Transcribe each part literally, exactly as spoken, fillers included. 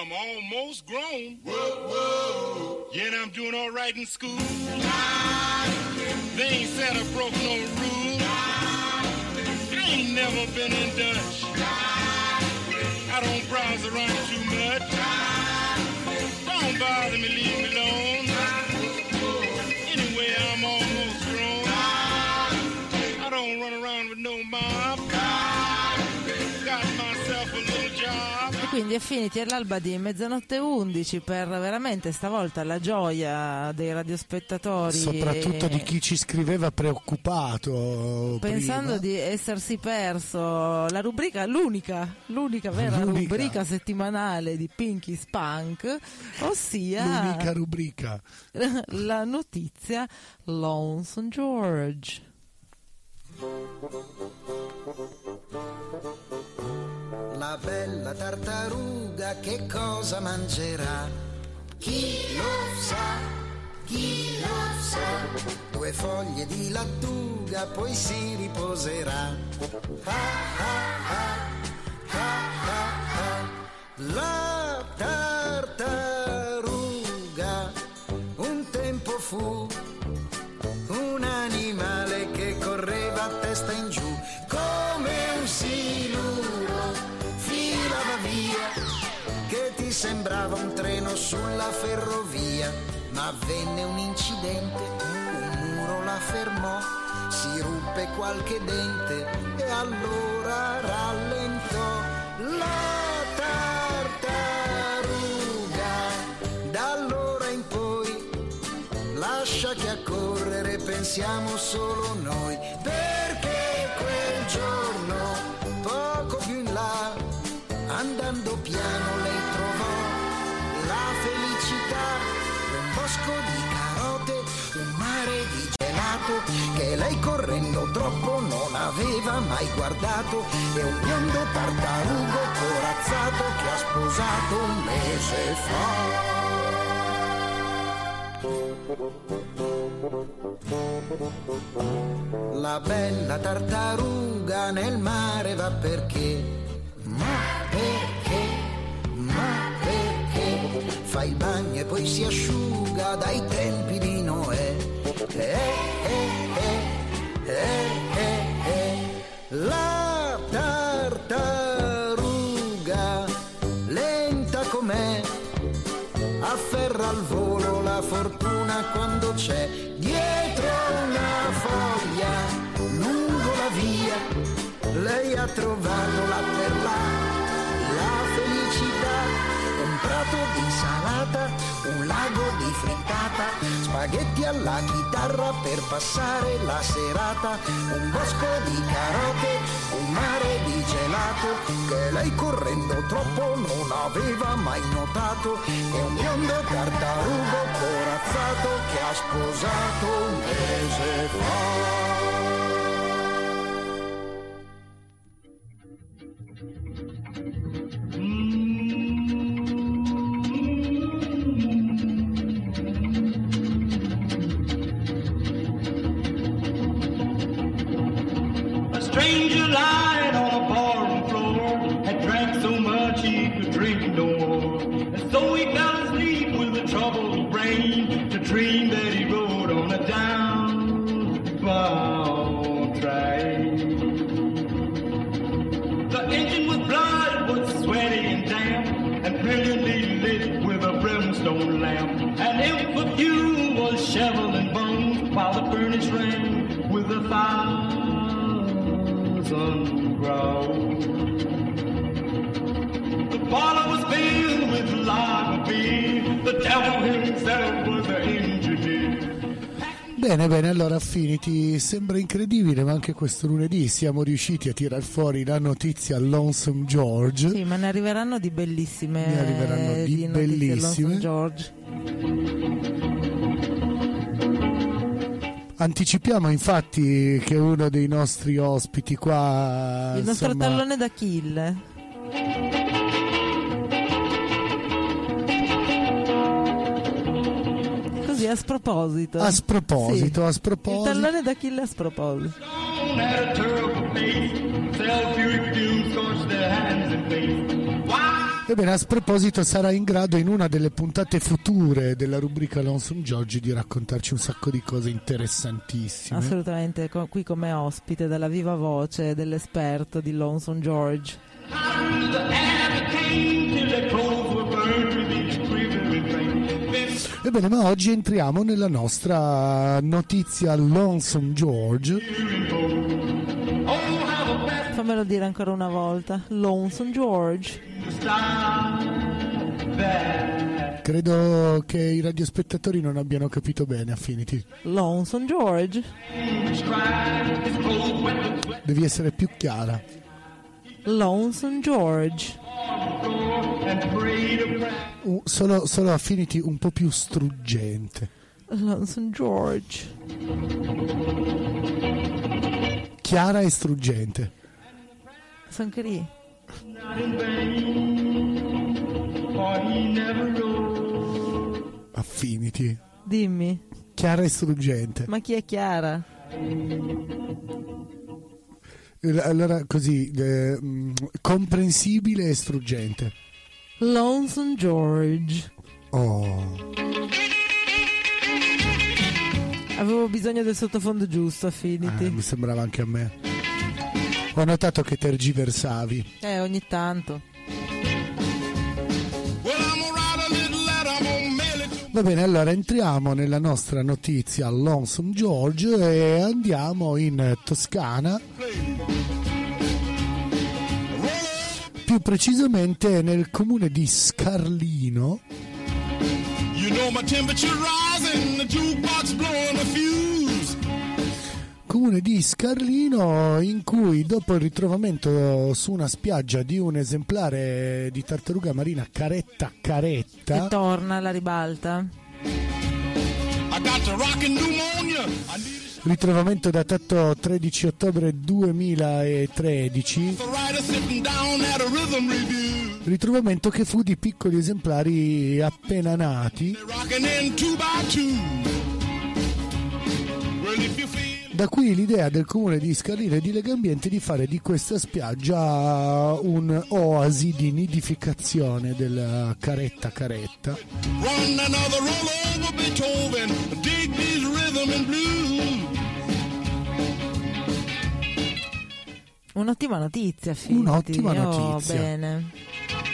I'm almost grown. Whoa, whoa. Yeah, and I'm doing all right in school. They ain't said I broke no rule. I ain't never been in Dutch. I don't browse around too much. Don't bother me, leave me alone. Anyway, I'm almost grown. I don't run around with no mob. Got myself a little job. E quindi è finiti all'alba di mezzanotte undici per veramente stavolta la gioia dei radiospettatori, soprattutto e... di chi ci scriveva preoccupato pensando prima. di essersi perso la rubrica, l'unica l'unica vera L'unica. rubrica settimanale di Pinky Spunk, ossia L'unica rubrica, la notizia Lonesome George. La bella tartaruga che cosa mangerà? Chi lo sa, chi lo sa? Due foglie di lattuga poi si riposerà. Ah, ah, ah, ah, ah, ah. La tartaruga un tempo fu un animale che correva a testa in giù come un siluro, filava via che ti sembrava un treno sulla ferrovia, ma avvenne un incidente, un muro la fermò, si ruppe qualche dente e allora rallentò. La tartaruga da allora in poi lascia che a correre pensiamo solo noi, perché quel giorno poco più in là, andando piano lei trovò la felicità, un bosco di carote, un mare di gelato che lei correndo troppo non aveva mai guardato, e un biondo tartarugo corazzato che ha sposato un mese fa. La bella tartaruga nel mare va perché, ma perché, ma perché fa il bagno e poi si asciuga dai tempi di Noè. Eh, eh, eh, eh, eh, eh. La tartaruga lenta com'è afferra al volo la fortuna quando c'è dietro una foglia lungo la via, lei ha trovato là per là la felicità, un prato di insalata, un lago di frittata, spaghetti alla chitarra per passare la serata, un bosco di carote, un mare di gelato che lei correndo troppo non aveva mai notato, e un biondo tartarugo corazzato che ha sposato un mese fa. Stranger lying on a barroom floor had drank so much he could drink no more, and so he fell asleep with a troubled brain to dream that he rode on a downbound train. The engine was blood, was sweaty and damp, and brilliantly lit with a brimstone lamp, and if a few was shoveling bones while the furnace rang with a fire ground. The parlor was filled with lava beer. The devil himself was the engineer. Bene, bene, allora Affinity, sembra incredibile, ma anche questo lunedì siamo riusciti a tirar fuori la notizia Lonesome George. Sì, ma ne arriveranno di bellissime. Ne arriveranno di, di bellissime. George. Anticipiamo infatti che uno dei nostri ospiti qua, il nostro insomma, tallone d'Achille, così a sproposito a sproposito, sì. a sproposito il tallone d'Achille a sproposito. Wow. Ebbene, a sproposito, sarà in grado in una delle puntate future della rubrica Lonesome George di raccontarci un sacco di cose interessantissime. Assolutamente, co- qui come ospite dalla viva voce dell'esperto di Lonesome George. Ebbene, ma oggi entriamo nella nostra notizia Lonesome George. Fammelo dire ancora una volta. Lonesome George. Credo che i radiospettatori non abbiano capito bene, Affinity. Lonesome George. Devi essere più chiara. Lonesome George. Uh, solo, solo Affinity un po' più struggente. Lonesome George. Chiara e struggente. Sono anche lì. Affinity. Dimmi. Chiara e struggente. Ma chi è Chiara? Allora così, eh, comprensibile e struggente. Lonesome George. Oh. Avevo bisogno del sottofondo giusto, Affinity. Eh, mi sembrava anche a me. Ho notato che tergiversavi. Eh, ogni tanto. Va bene, allora entriamo nella nostra notizia Lonesome George e andiamo in Toscana, più precisamente nel comune di Scarlino. You know my temperature rising, the jukebox blowing a fuse. Comune di Scarlino, in cui dopo il ritrovamento su una spiaggia di un esemplare di tartaruga marina caretta caretta, E torna alla ribalta. I got the rockin' pneumonia. I need ritrovamento datato tredici ottobre duemilatredici, a writer sitting down at a rhythm review. ritrovamento che fu di piccoli esemplari appena nati, They're rocking in two by two. Well, if you feel da qui l'idea del comune di Scarlino e di Legambiente di fare di questa spiaggia un oasi di nidificazione della caretta caretta. run another roll over Beethoven, dig these rhythm and blues. Un'ottima notizia, Finti. Un'ottima Oh, notizia. bene.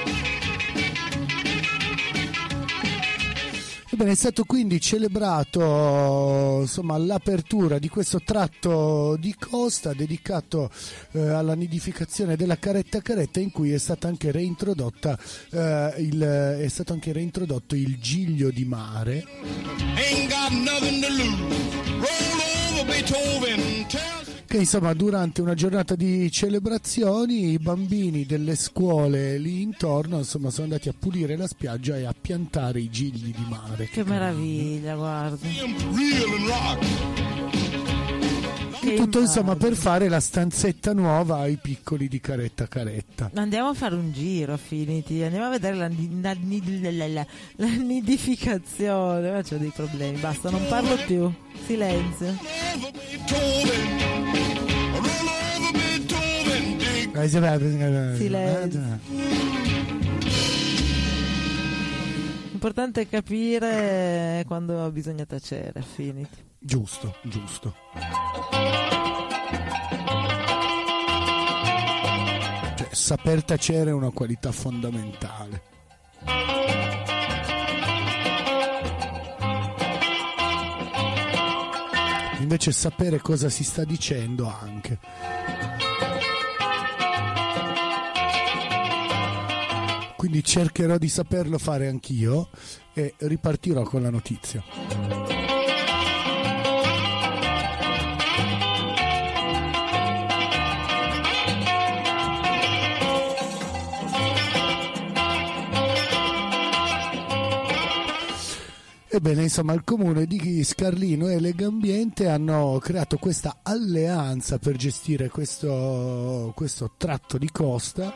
Ebbene, è stato quindi celebrato insomma l'apertura di questo tratto di costa dedicato eh, alla nidificazione della caretta caretta, in cui è stata anche reintrodotta eh, il, è stato anche reintrodotto il giglio di mare, Ain't got nothing to lose. Roll over Beethoven, tell che insomma durante una giornata di celebrazioni i bambini delle scuole lì intorno insomma sono andati a pulire la spiaggia e a piantare i gigli di mare. Che meraviglia, guarda. him reel and rock. Il tutto insomma per fare la stanzetta nuova ai piccoli di caretta caretta. Andiamo a fare un giro, Affinity. Andiamo a vedere la, la, la, la, la, la nidificazione. Ma c'ho dei problemi. Basta, non parlo più. Silenzio. Over Beethoven. Roll over Beethoven, dig. Silenzio. L'importante è capire quando bisogna tacere, Affinity. Giusto, giusto. Cioè, saper tacere è una qualità fondamentale. Invece sapere cosa si sta dicendo anche. Quindi cercherò di saperlo fare anch'io e ripartirò con la notizia. Ebbene, insomma, il comune di Scarlino e Legambiente hanno creato questa alleanza per gestire questo, questo tratto di costa.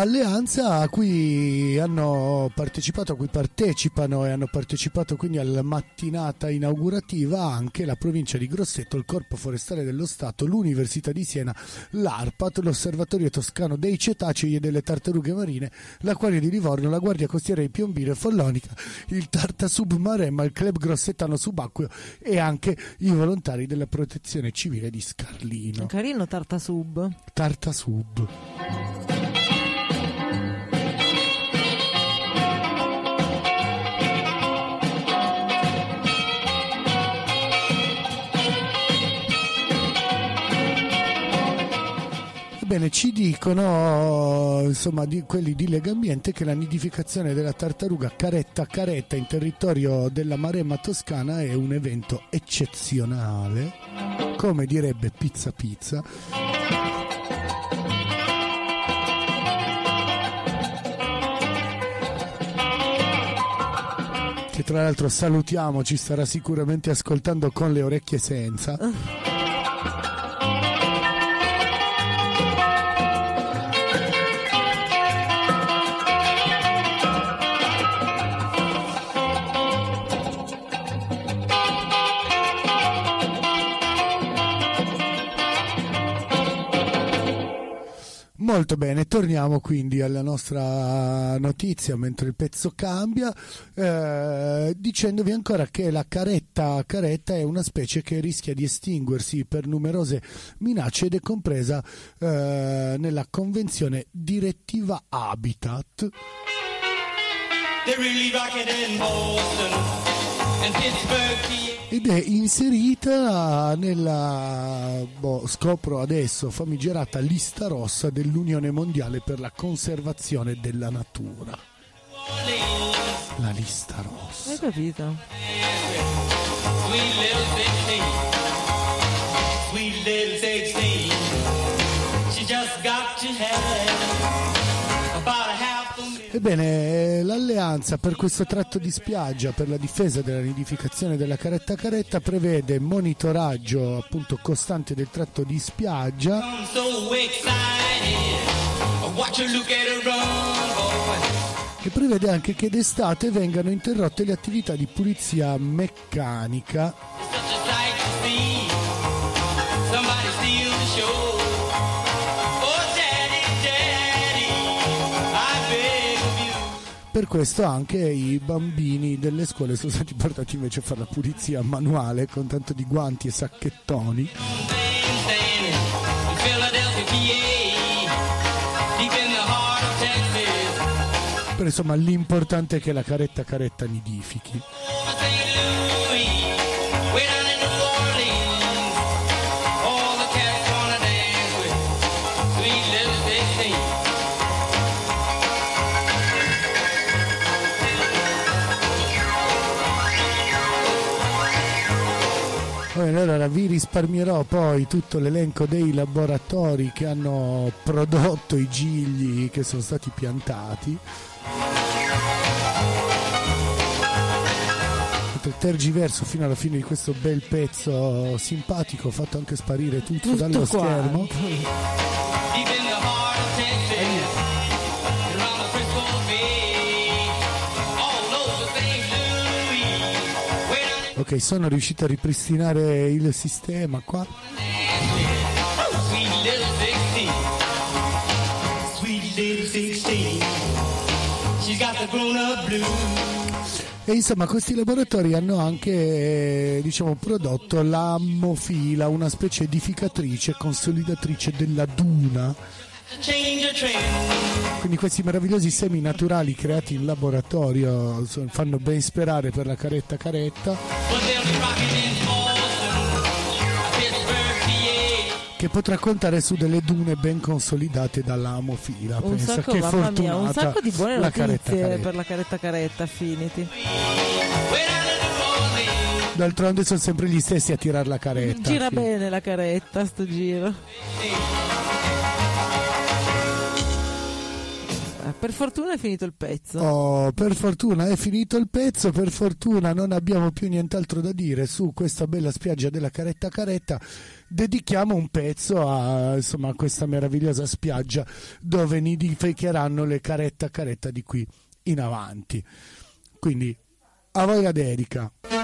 alleanza a cui hanno partecipato, a cui partecipano e hanno partecipato quindi alla mattinata inaugurativa anche la provincia di Grosseto, il Corpo Forestale dello Stato, l'Università di Siena, l'ARPAT, l'Osservatorio Toscano dei Cetacei e delle Tartarughe Marine, l'Acquario di Livorno, la Guardia Costiera di Piombino e Follonica, il Tartasub Maremma, il Club Grossetano Subacqueo e anche i volontari della Protezione Civile di Scarlino. Carino Tartasub. Tartasub. Bene, ci dicono insomma di, quelli di Legambiente che la nidificazione della tartaruga caretta caretta in territorio della Maremma toscana è un evento eccezionale, come direbbe Pizza Pizza. Che tra l'altro salutiamo, ci starà sicuramente ascoltando con le orecchie senza. Molto bene, torniamo quindi alla nostra notizia mentre il pezzo cambia, eh, dicendovi ancora che la caretta caretta è una specie che rischia di estinguersi per numerose minacce ed è compresa eh, nella Convenzione Direttiva Habitat. Ed è inserita nella, boh, scopro adesso, famigerata lista rossa dell'Unione Mondiale per la Conservazione della Natura. La lista rossa. Hai capito? Ebbene, l'alleanza per questo tratto di spiaggia per la difesa della nidificazione della caretta caretta prevede monitoraggio appunto costante del tratto di spiaggia e prevede anche che d'estate vengano interrotte le attività di pulizia meccanica Per questo anche i bambini delle scuole sono stati portati invece a fare la pulizia manuale con tanto di guanti e sacchettoni. Però insomma l'importante è che la caretta caretta nidifichi. Allora vi risparmierò poi tutto l'elenco dei laboratori che hanno prodotto i gigli che sono stati piantati. Tergiverso fino alla fine di questo bel pezzo simpatico, ho fatto anche sparire tutto, tutto dallo quanto. Schermo. Ok, sono riuscito a ripristinare il sistema qua. E insomma questi laboratori hanno anche diciamo prodotto l'ammofila, una specie edificatrice, consolidatrice della duna. Quindi questi meravigliosi semi naturali creati in laboratorio fanno ben sperare per la caretta caretta, che potrà contare su delle dune ben consolidate dall'amofila. Un Pensa sacco, che mamma fortunata mia, un sacco di buone la notizie caretta caretta. Per la caretta caretta, Affinity. D'altronde sono sempre gli stessi a tirare la caretta. Gira sì. Bene la caretta sto giro. Per fortuna è finito il pezzo. Oh, per fortuna è finito il pezzo, per fortuna non abbiamo più nient'altro da dire su questa bella spiaggia della caretta caretta. dedichiamo un pezzo a, insomma, a questa meravigliosa spiaggia dove nidificheranno le caretta caretta di qui in avanti. Quindi a voi la dedica.